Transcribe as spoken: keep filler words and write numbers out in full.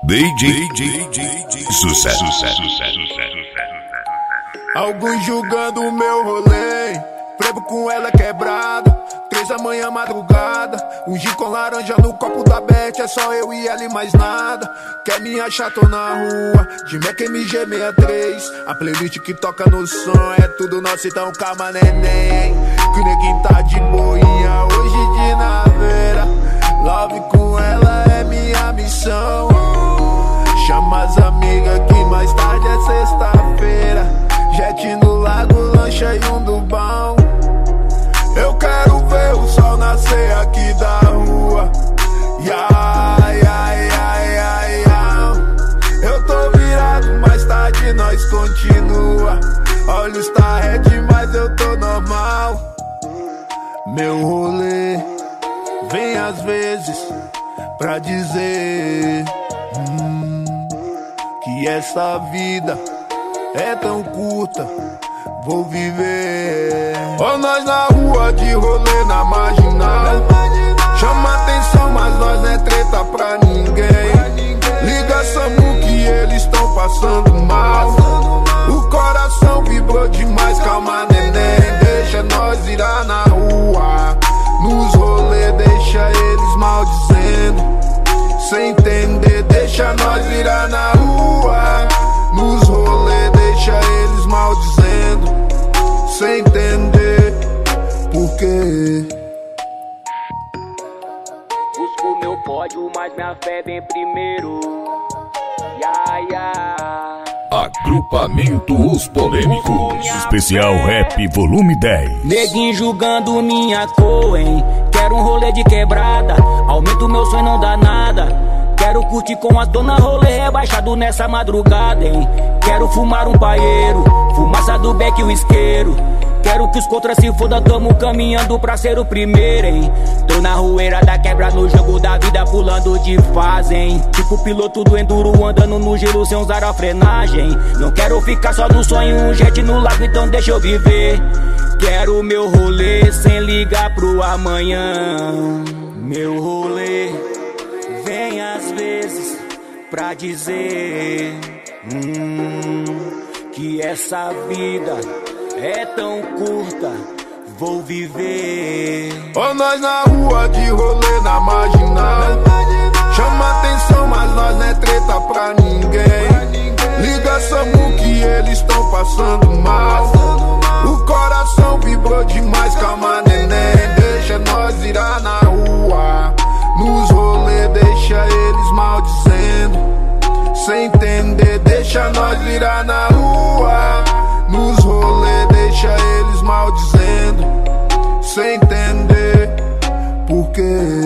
D J, D J, sucesso, sucesso, sucesso. Alguns julgando o meu rolê, frevo com ela quebrada, três da manhã madrugada, um gin com laranja no copo da Beth, é só eu e ela e mais nada. Quer me achar, tô na rua, de Mac M G sessenta e três, a playlist que toca no som é tudo nosso, então calma neném, que o neguinho tá de boinha hoje de naveira. Love com ela é minha missão, chama as amigas que mais tarde é sexta-feira. Jet no lago, lancha e um do bom. Eu quero ver o sol nascer aqui da rua. Ai, ai, ai, ai, ai. Eu tô virado, mais tarde nós continua. Olhos tá red, mas eu tô normal. Meu rolê vem às vezes pra dizer hum, que essa vida é tão curta, vou viver. Ó nós na rua de rolê na marginal, chama atenção, mas nós não é treta pra ninguém. Liga Samu que eles tão passando mal, o coração vibrou demais, calma neném. Deixa nós virar na rua, nos rolê deixa eles maldizendo, sem entender. Deixa nós virar na rua, nos rolê deixa eles maldizendo, sem entender por quê. Busco meu pódio, mas minha fé vem primeiro. Ya, ya. Agrupamento Os Polêmicos, especial Rap Volume dez. Neguinho julgando minha cor, hein? Quero um rolê de quebrada, aumento meu sonho, não dá nada. Quero curtir com a dona rolê rebaixado nessa madrugada, hein? Quero fumar um paeiro, fumaça do beck e o isqueiro. Quero que os contras se foda, tamo caminhando pra ser o primeiro, hein? Tô na rueira da quebra, no jogo da vida, pulando de fase, hein? Tipo piloto do enduro, andando no gelo sem usar a frenagem. Não quero ficar só no sonho, um jet no lago, então deixa eu viver. Quero meu rolê sem ligar pro amanhã. Meu rolê vem às vezes pra dizer hum, que essa vida é tão curta, vou viver. Ó nós na rua de rolê na marginal, chama atenção, mas nós não é treta pra ninguém. Liga Samu que eles tão passando mal, o coração vibrou demais, calma neném. Deixa nós virar na rua, nos rolê deixa eles maldizendo, sem entender. Deixa nós virar na rua, nos rolê deixa eles maldizendo, sem entender por quê.